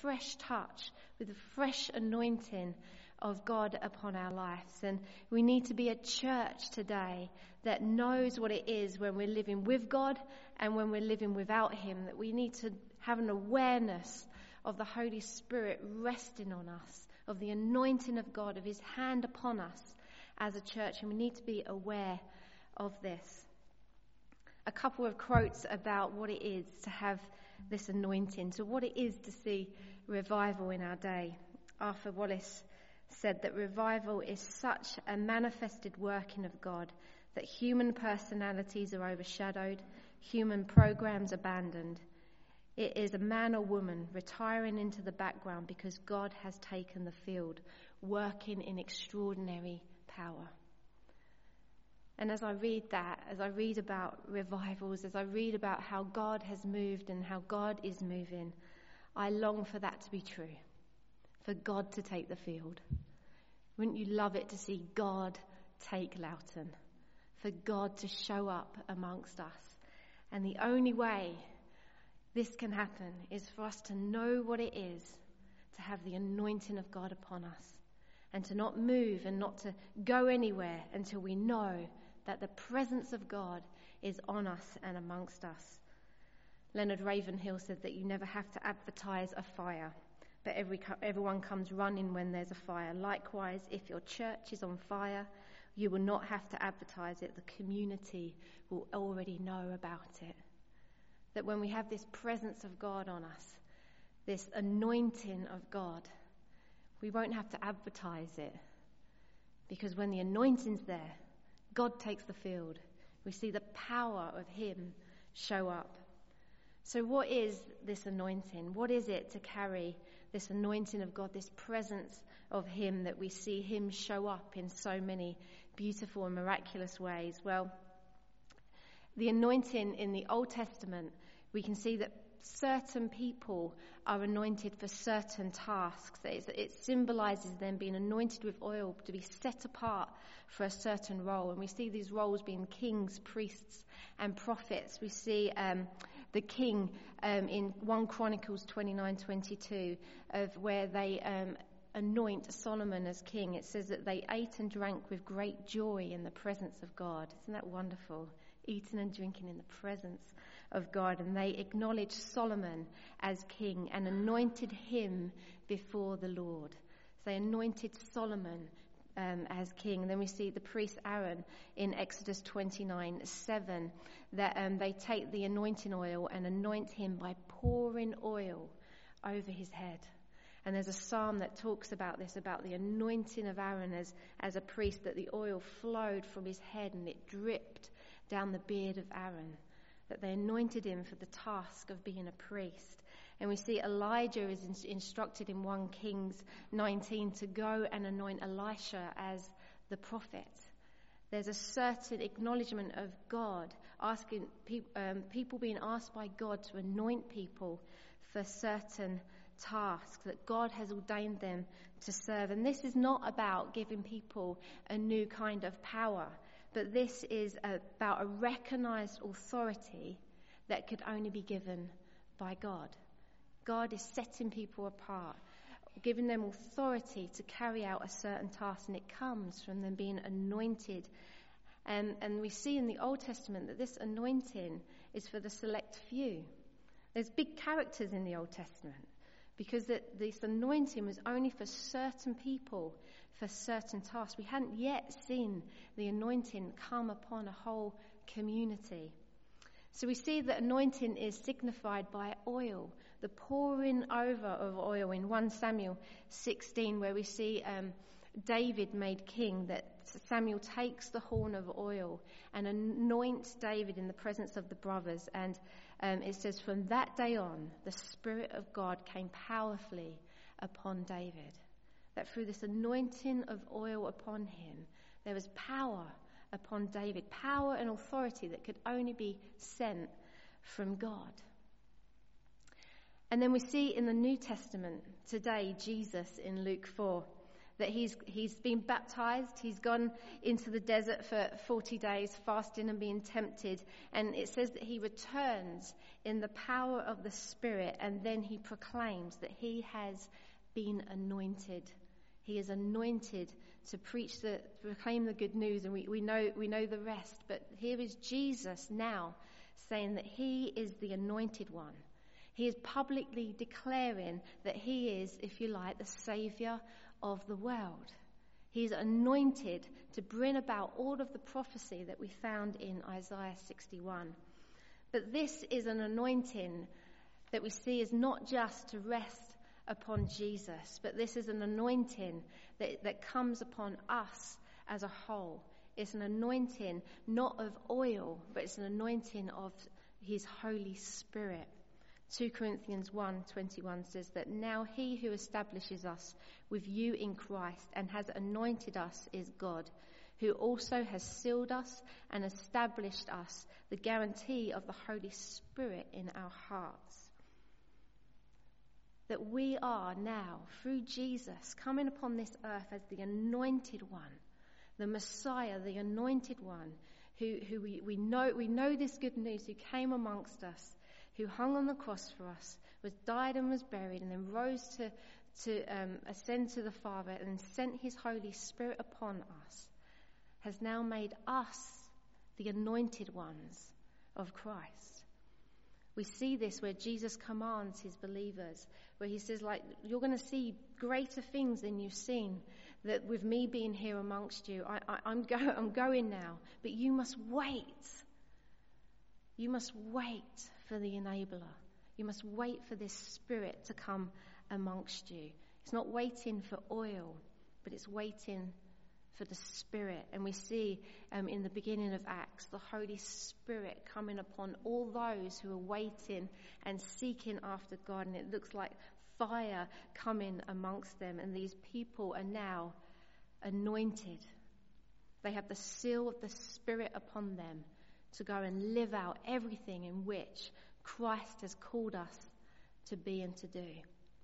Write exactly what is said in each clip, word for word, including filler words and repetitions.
fresh touch, with a fresh anointing of God upon our lives. And we need to be a church today that knows what it is when we're living with God and when we're living without him, that we need to have an awareness of the Holy Spirit resting on us, of the anointing of God, of his hand upon us as a church, and we need to be aware of this. A couple of quotes about what it is to have this anointing, so what it is to see revival in our day. Arthur Wallace said that revival is such a manifested working of God that human personalities are overshadowed, human programs abandoned. It is a man or woman retiring into the background because God has taken the field, working in extraordinary power. And as I read that, as I read about revivals, as I read about how God has moved and how God is moving, I long for that to be true, for God to take the field. Wouldn't you love it to see God take Loughton, for God to show up amongst us? And the only way this can happen is for us to know what it is to have the anointing of God upon us, and to not move and not to go anywhere until we know that the presence of God is on us and amongst us. Leonard Ravenhill said that you never have to advertise a fire, but every, everyone comes running when there's a fire. Likewise, if your church is on fire, you will not have to advertise it. The community will already know about it. That when we have this presence of God on us, this anointing of God, we won't have to advertise it. Because when the anointing's there, God takes the field. We see the power of him show up. So what is this anointing? What is it to carry this anointing of God, this presence of him, that we see him show up in so many beautiful and miraculous ways? Well, the anointing in the Old Testament, we can see that certain people are anointed for certain tasks. It, it symbolizes them being anointed with oil to be set apart for a certain role. And we see these roles being kings, priests, and prophets. We see um, the king um, in First Chronicles twenty-nine twenty-two, of where they um, anoint Solomon as king. It says that they ate and drank with great joy in the presence of God. Isn't that wonderful? Eating and drinking in the presence of God. And they acknowledged Solomon as king and anointed him before the Lord. So they anointed Solomon um, as king. And then we see the priest Aaron in Exodus twenty-nine seven, that um, they take the anointing oil and anoint him by pouring oil over his head. And there's a psalm that talks about this, about the anointing of Aaron as, as a priest, that the oil flowed from his head and it dripped down the beard of Aaron, that they anointed him for the task of being a priest. And we see Elijah is in, instructed in First Kings nineteen to go and anoint Elisha as the prophet. There's a certain acknowledgement of God, asking pe- um, people being asked by God to anoint people for certain tasks that God has ordained them to serve. And this is not about giving people a new kind of power, but this is about a recognized authority that could only be given by God. God is setting people apart, giving them authority to carry out a certain task, and it comes from them being anointed. And, and we see in the Old Testament that this anointing is for the select few. There's big characters in the Old Testament, because that this anointing was only for certain people, for certain tasks. We hadn't yet seen the anointing come upon a whole community. So we see that anointing is signified by oil, the pouring over of oil in First Samuel sixteen, where we see um, David made king, that Samuel takes the horn of oil and anoints David in the presence of the brothers. And um, it says, from that day on, the Spirit of God came powerfully upon David. That through this anointing of oil upon him, there was power upon David, power and authority that could only be sent from God. And then we see in the New Testament today, Jesus in Luke four, that he's he's been baptized. He's gone into the desert for forty days, fasting and being tempted. And it says that he returns in the power of the Spirit, and then he proclaims that he has been anointed. He is anointed to preach the, proclaim the good news, and we, we know we know the rest. But here is Jesus now saying that he is the anointed one. He is publicly declaring that he is, if you like, the Saviour of the world. He's anointed to bring about all of the prophecy that we found in Isaiah sixty-one. But this is an anointing that we see is not just to rest upon Jesus, but this is an anointing that, that comes upon us as a whole. It's an anointing not of oil, but it's an anointing of his Holy Spirit. Second Corinthians one twenty-one says that now he who establishes us with you in Christ and has anointed us is God, who also has sealed us and established us, the guarantee of the Holy Spirit in our hearts. That we are now, through Jesus, coming upon this earth as the anointed one, the Messiah, the anointed one, who, who we, we know we know this good news, who came amongst us, who hung on the cross for us, was died and was buried, and then rose to, to um, ascend to the Father, and then sent his Holy Spirit upon us, has now made us the anointed ones of Christ. We see this where Jesus commands his believers, where he says, like, you're going to see greater things than you've seen, that with me being here amongst you, I, I, I'm, go, I'm going now, but you must wait. You must wait for the enabler. You must wait for this Spirit to come amongst you. It's not waiting for oil, but it's waiting for the Spirit. And we see um, in the beginning of Acts the Holy Spirit coming upon all those who are waiting and seeking after God, and it looks like fire coming amongst them, and these people are now anointed. They have the seal of the Spirit upon them to go and live out everything in which Christ has called us to be and to do.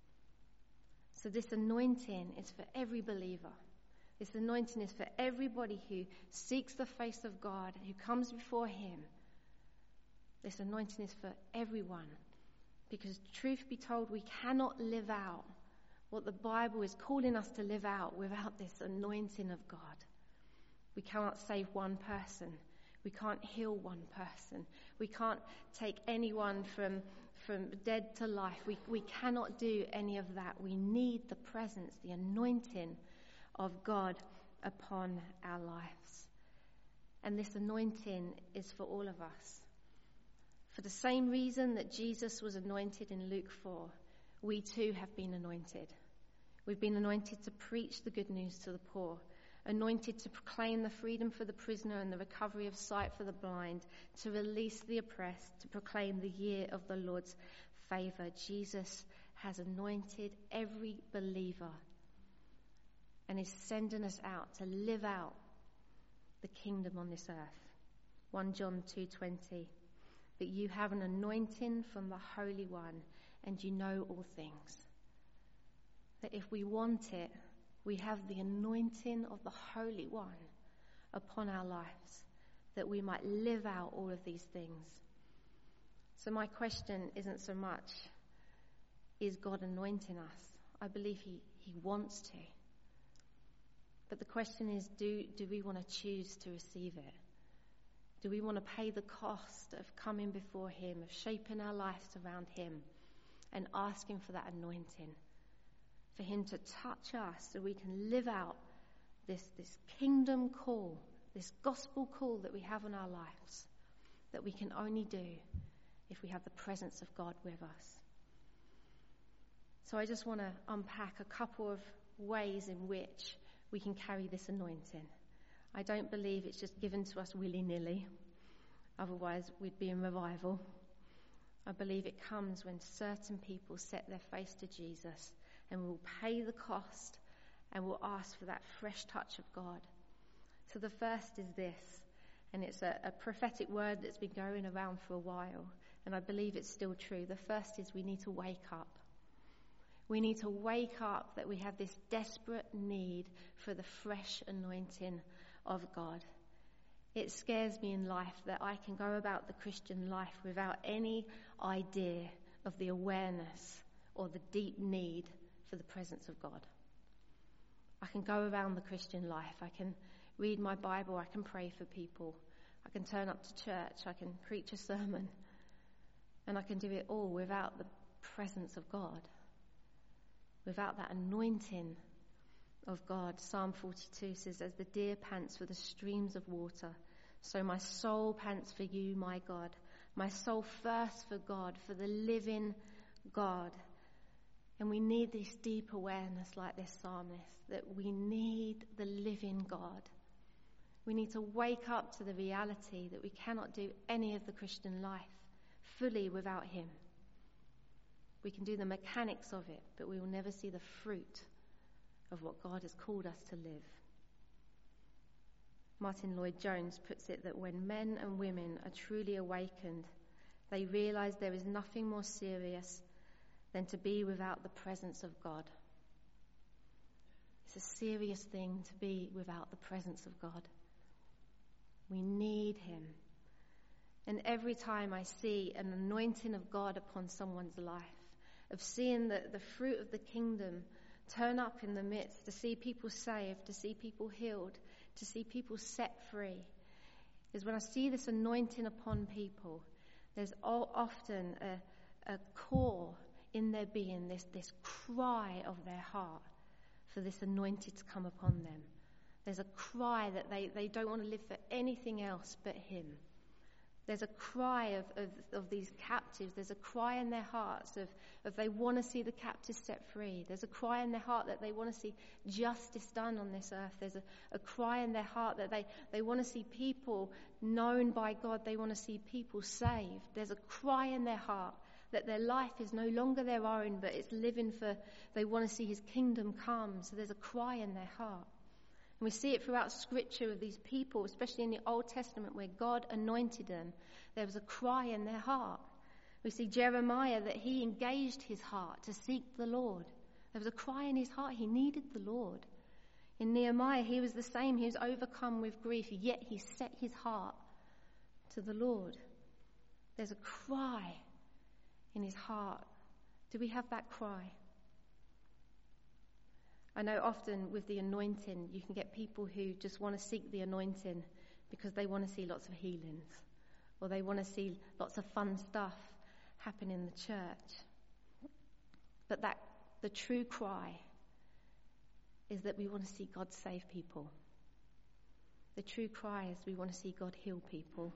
So this anointing is for every believer. This anointing is for everybody who seeks the face of God, who comes before him. This anointing is for everyone. Because truth be told, we cannot live out what the Bible is calling us to live out without this anointing of God. We cannot save one person. We can't heal one person. We can't take anyone from, from dead to life. We, we cannot do any of that. We need the presence, the anointing of God upon our lives. And this anointing is for all of us. For the same reason that Jesus was anointed in Luke four, we too have been anointed. We've been anointed to preach the good news to the poor, anointed to proclaim the freedom for the prisoner and the recovery of sight for the blind, to release the oppressed, to proclaim the year of the Lord's favor. Jesus has anointed every believer and is sending us out to live out the kingdom on this earth. First John two twenty. But you have an anointing from the Holy One, and you know all things. That if we want it, we have the anointing of the Holy One upon our lives, that we might live out all of these things. So my question isn't so much, is God anointing us? I believe he, he wants to. But the question is, do, do we want to choose to receive it? Do we want to pay the cost of coming before him, of shaping our lives around him and asking for that anointing? For him to touch us so we can live out this, this kingdom call, this gospel call that we have in our lives, that we can only do if we have the presence of God with us. So I just want to unpack a couple of ways in which we can carry this anointing. I don't believe it's just given to us willy-nilly. Otherwise, we'd be in revival. I believe it comes when certain people set their face to Jesus and will pay the cost and will ask for that fresh touch of God. So the first is this, and it's a, a prophetic word that's been going around for a while, and I believe it's still true. The first is we need to wake up. We need to wake up that we have this desperate need for the fresh anointing of God. It scares me in life that I can go about the Christian life without any idea of the awareness or the deep need for the presence of God. I can go around the Christian life. I can read my Bible. I can pray for people. I can turn up to church. I can preach a sermon. And I can do it all without the presence of God, without that anointing of God. Psalm forty-two says, as the deer pants for the streams of water, so my soul pants for you, my God. My soul thirsts for God, for the living God. And we need this deep awareness like this psalmist, that we need the living God. We need to wake up to the reality that we cannot do any of the Christian life fully without him. We can do the mechanics of it, but we will never see the fruit of what God has called us to live. Martin Lloyd-Jones puts it that when men and women are truly awakened, they realize there is nothing more serious than to be without the presence of God. It's a serious thing to be without the presence of God. We need him. And every time I see an anointing of God upon someone's life, of seeing the, the fruit of the kingdom turn up in the midst, to see people saved, to see people healed, to see people set free, is when I see this anointing upon people, there's all, often a, a core in their being, this, this cry of their heart for this anointing to come upon them. There's a cry that they, they don't want to live for anything else but him. There's a cry of, of, of these captives. There's a cry in their hearts of, of they want to see the captives set free. There's a cry in their heart that they want to see justice done on this earth. There's a, a cry in their heart that they, they want to see people known by God. They want to see people saved. There's a cry in their heart that their life is no longer their own, but it's living for, they want to see his kingdom come. So there's a cry in their heart. And we see it throughout Scripture of these people, especially in the Old Testament where God anointed them. There was a cry in their heart. We see Jeremiah that he engaged his heart to seek the Lord. There was a cry in his heart. He needed the Lord. In Nehemiah, he was the same. He was overcome with grief, yet he set his heart to the Lord. There's a cry in his heart. Do we have that cry? I know often with the anointing, you can get people who just want to seek the anointing because they want to see lots of healings, or they want to see lots of fun stuff happen in the church. But that the true cry is that we want to see God save people. The true cry is we want to see God heal people.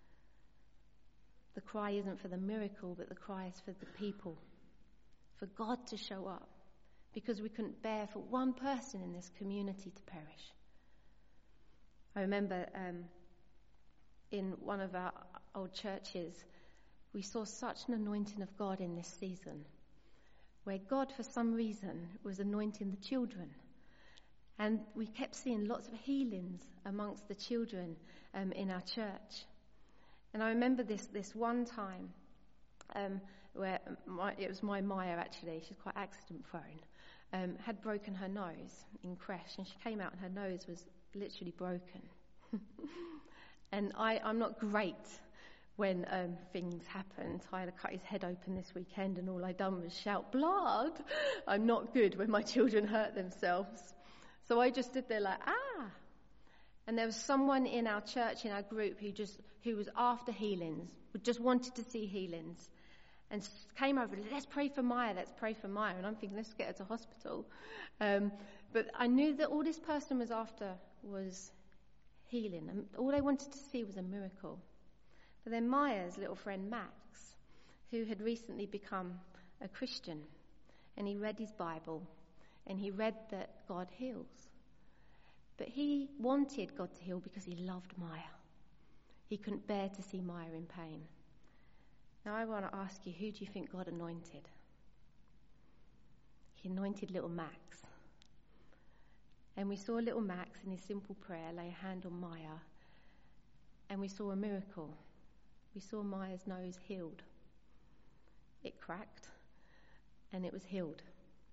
The cry isn't for the miracle, but the cry is for the people, for God to show up. Because we couldn't bear for one person in this community to perish. I remember um, in one of our old churches, we saw such an anointing of God in this season, where God, for some reason, was anointing the children. And we kept seeing lots of healings amongst the children um, in our church. And I remember this this one time, um, where my, it was my Maya actually, she's quite accident prone, um, had broken her nose in creche, and she came out and her nose was literally broken. And I, I'm not great when um, things happen. Tyler cut his head open this weekend and all I done was shout, blood! I'm not good when my children hurt themselves. So I just stood there like, ah! And there was someone in our church, in our group, who just who was after healings, who just wanted to see healings, and came over, let's pray for Maya, let's pray for Maya. And I'm thinking, let's get her to hospital. Um, but I knew that all this person was after was healing, and all they wanted to see was a miracle. But then Maya's little friend Max, who had recently become a Christian, and he read his Bible, and he read that God heals. But he wanted God to heal because he loved Maya. He couldn't bear to see Maya in pain. Now I want to ask you, who do you think God anointed? He anointed little Max. And we saw little Max in his simple prayer lay a hand on Maya, and we saw a miracle. We saw Maya's nose healed. It cracked, and it was healed.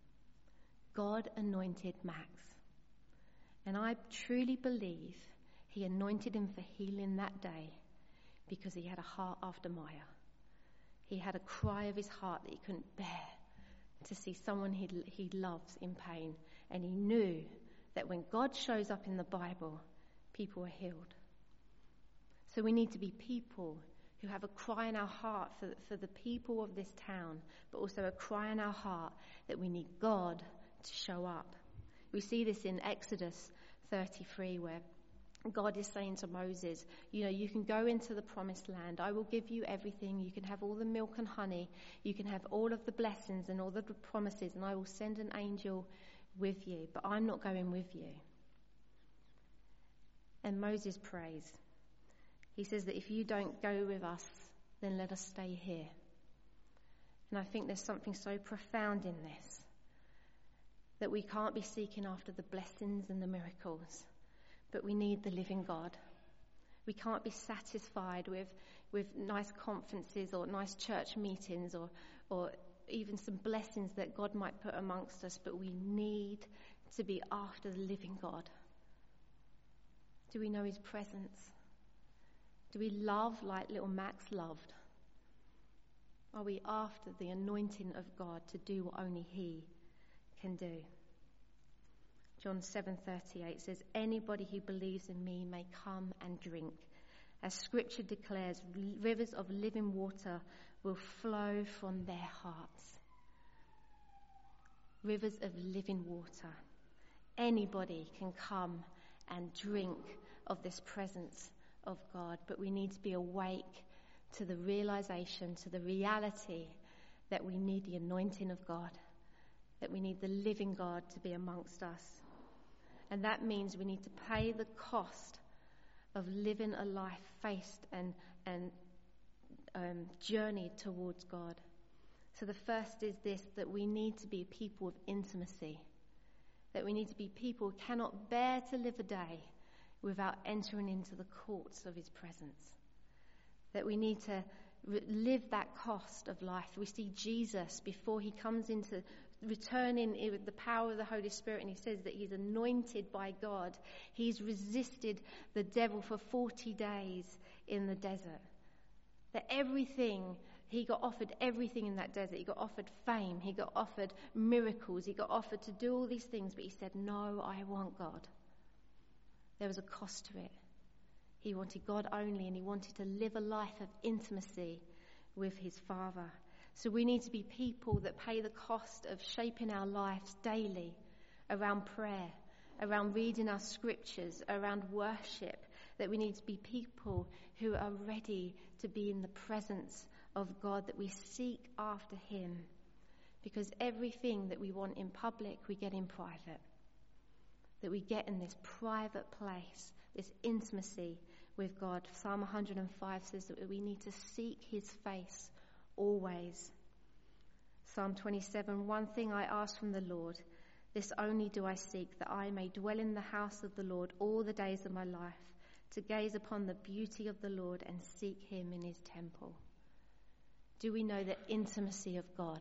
God anointed Max. And I truly believe he anointed him for healing that day because he had a heart after Maya. He had a cry of his heart that he couldn't bear to see someone he he loves in pain. And he knew that when God shows up in the Bible, people are healed. So we need to be people who have a cry in our heart for, for the people of this town, but also a cry in our heart that we need God to show up. We see this in Exodus thirty-three, where God is saying to Moses, you know, you can go into the promised land. I will give you everything. You can have all the milk and honey. You can have all of the blessings and all the promises, and I will send an angel with you, but I'm not going with you. And Moses prays. He says that if you don't go with us, then let us stay here. And I think there's something so profound in this, that we can't be seeking after the blessings and the miracles, but we need the living God. We can't be satisfied with, with nice conferences or nice church meetings or, or even some blessings that God might put amongst us, but we need to be after the living God. Do we know his presence? Do we love like little Max loved? Are we after the anointing of God to do what only he can do? John seven thirty-eight says, anybody who believes in me may come and drink. As scripture declares, rivers of living water will flow from their hearts. Rivers of living water. Anybody can come and drink of this presence of God, but we need to be awake to the realization, to the reality that we need the anointing of God, that we need the living God to be amongst us. And that means we need to pay the cost of living a life faced and, and um, journeyed towards God. So the first is this, that we need to be people of intimacy, that we need to be people who cannot bear to live a day without entering into the courts of his presence. That we need to re- live that cost of life. We see Jesus before he comes into returning with the power of the Holy Spirit, and he says that he's anointed by God. He's resisted the devil for forty days in the desert. That everything, he got offered everything in that desert. He got offered fame. He got offered miracles. He got offered to do all these things, but he said, no, I want God. There was a cost to it. He wanted God only, and he wanted to live a life of intimacy with his Father. So we need to be people that pay the cost of shaping our lives daily around prayer, around reading our scriptures, around worship, that we need to be people who are ready to be in the presence of God, that we seek after him, because everything that we want in public, we get in private. That we get in this private place, this intimacy with God. Psalm one hundred five says that we need to seek his face always. Psalm twenty-seven, one thing I ask from the Lord, this only do I seek, that I may dwell in the house of the Lord all the days of my life, to gaze upon the beauty of the Lord and seek him in his temple. Do we know the intimacy of God?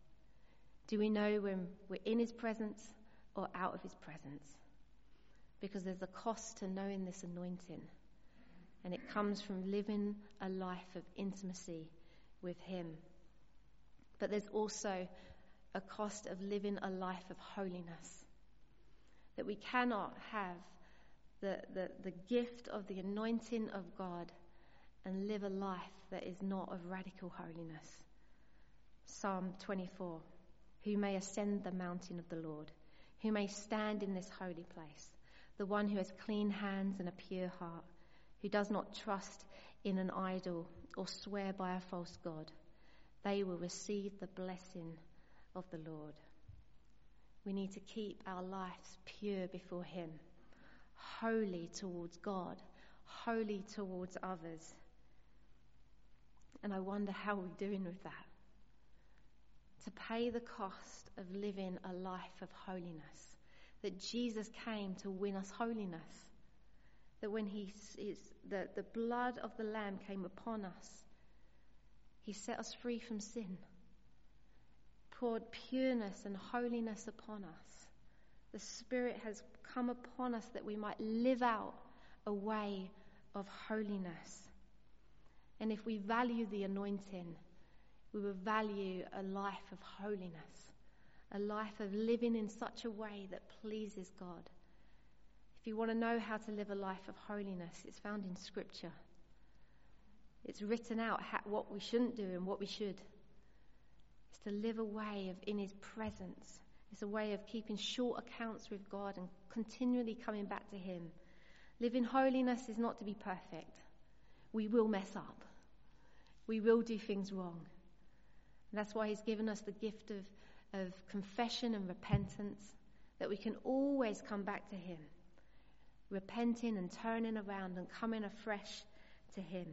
Do we know when we're in his presence or out of his presence? Because there's a cost to knowing this anointing, and it comes from living a life of intimacy with him. But there's also a cost of living a life of holiness, that we cannot have the, the, the gift of the anointing of God and live a life that is not of radical holiness. Psalm twenty-four, who may ascend the mountain of the Lord, who may stand in this holy place, the one who has clean hands and a pure heart, who does not trust in an idol or swear by a false god. They will receive the blessing of the Lord. We need to keep our lives pure before him, holy towards God, holy towards others. And I wonder how we're doing with that. To pay the cost of living a life of holiness. That Jesus came to win us holiness. That when he is the, the blood of the Lamb came upon us, he set us free from sin, poured pureness and holiness upon us. The Spirit has come upon us that we might live out a way of holiness. And if we value the anointing, we will value a life of holiness, a life of living in such a way that pleases God. If you want to know how to live a life of holiness, it's found in Scripture. It's written out how, what we shouldn't do and what we should. It's to live a way of in His presence. It's a way of keeping short accounts with God and continually coming back to Him. Living holiness is not to be perfect. We will mess up. We will do things wrong. And that's why He's given us the gift of, of confession and repentance, that we can always come back to Him, repenting and turning around and coming afresh to Him.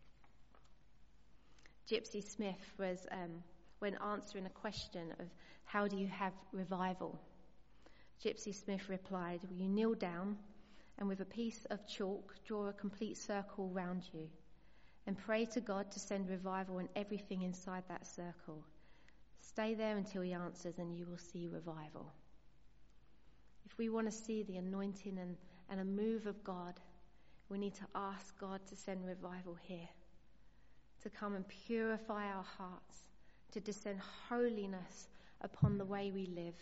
Gypsy Smith was, um, when answering a question of how do you have revival, Gypsy Smith replied, "Will you kneel down and with a piece of chalk draw a complete circle round you and pray to God to send revival in everything inside that circle. Stay there until He answers and you will see revival." If we want to see the anointing and, and a move of God, we need to ask God to send revival here, to come and purify our hearts, to descend holiness upon the way we live.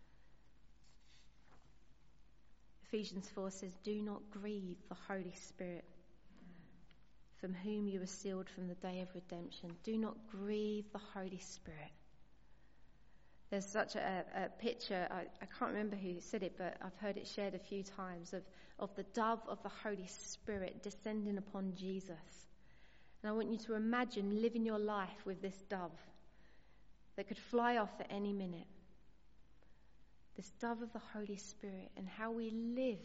Ephesians four says, "Do not grieve the Holy Spirit, from whom you were sealed from the day of redemption." Do not grieve the Holy Spirit. There's such a, a picture, I, I can't remember who said it, but I've heard it shared a few times, of, of the dove of the Holy Spirit descending upon Jesus. And I want you to imagine living your life with this dove that could fly off at any minute. This dove of the Holy Spirit, and how we live,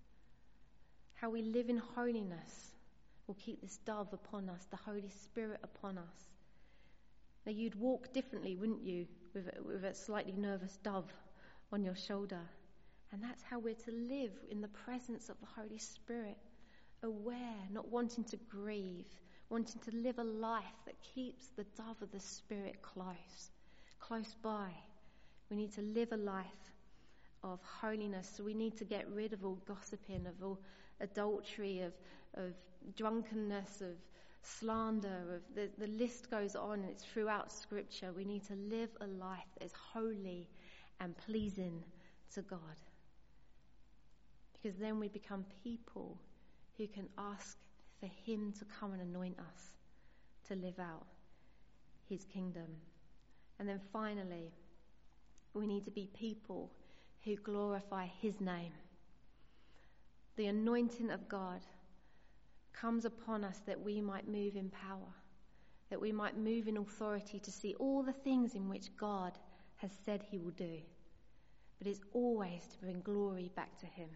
how we live in holiness will keep this dove upon us, the Holy Spirit upon us. Now you'd walk differently, wouldn't you, with a, with a slightly nervous dove on your shoulder. And that's how we're to live, in the presence of the Holy Spirit, aware, not wanting to grieve, wanting to live a life that keeps the dove of the Spirit close, close by. We need to live a life of holiness. So we need to get rid of all gossiping, of all adultery, of, of drunkenness, of slander, of the, the list goes on, and it's throughout Scripture. We need to live a life that is holy and pleasing to God. Because then we become people who can ask for Him to come and anoint us to live out His kingdom. And then finally, we need to be people who glorify His name. The anointing of God comes upon us that we might move in power, that we might move in authority to see all the things in which God has said He will do. But it's always to bring glory back to Him.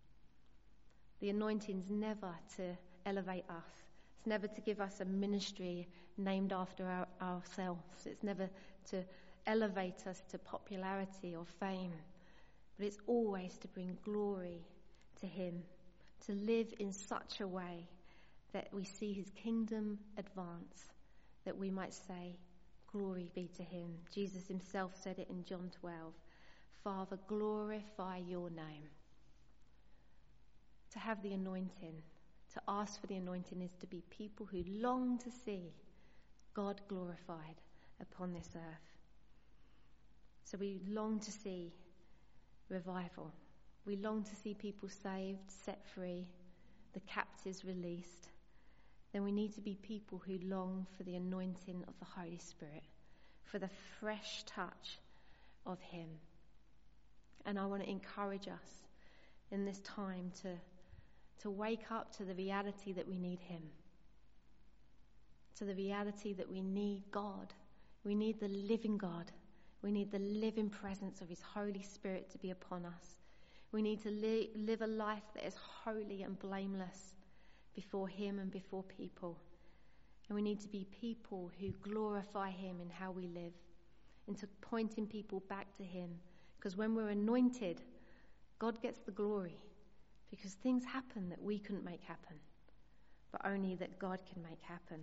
The anointing's never to elevate us. It's never to give us a ministry named after our, ourselves. It's never to elevate us to popularity or fame. But it's always to bring glory to Him, to live in such a way that we see His kingdom advance, that we might say, glory be to Him. Jesus Himself said it in John twelve, "Father, glorify your name." To have the anointing, to ask for the anointing, is to be people who long to see God glorified upon this earth. So we long to see revival. We long to see people saved, set free, the captives released. Then we need to be people who long for the anointing of the Holy Spirit, for the fresh touch of Him. And I want to encourage us in this time to, to wake up to the reality that we need Him, to the reality that we need God. We need the living God. We need the living presence of His Holy Spirit to be upon us. We need to li- live a life that is holy and blameless before Him and before people. And we need to be people who glorify Him in how we live, into pointing people back to Him. Because when we're anointed, God gets the glory, because things happen that we couldn't make happen, but only that God can make happen.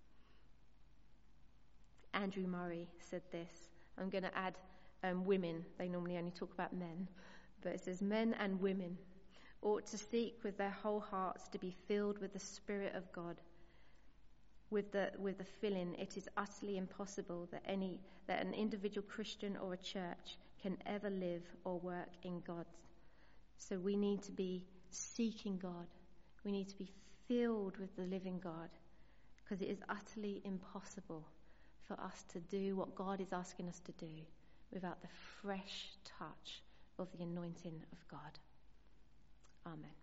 Andrew Murray said this. I'm going to add um, women. They normally only talk about men. But it says, men and women ought to seek with their whole hearts to be filled with the Spirit of God. With the with the filling, it is utterly impossible that any that an individual Christian or a church can ever live or work in God. So we need to be seeking God. We need to be filled with the living God, because it is utterly impossible for us to do what God is asking us to do without the fresh touch of the anointing of God. Amen.